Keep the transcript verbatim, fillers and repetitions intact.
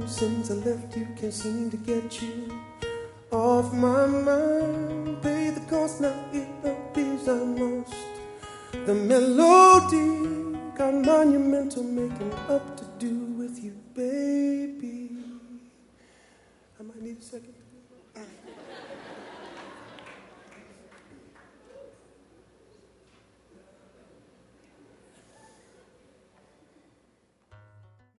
Since I left you, can't seem to get you off my mind. Pay the cost, now it appears I'm lost. The melody got monumental, making up to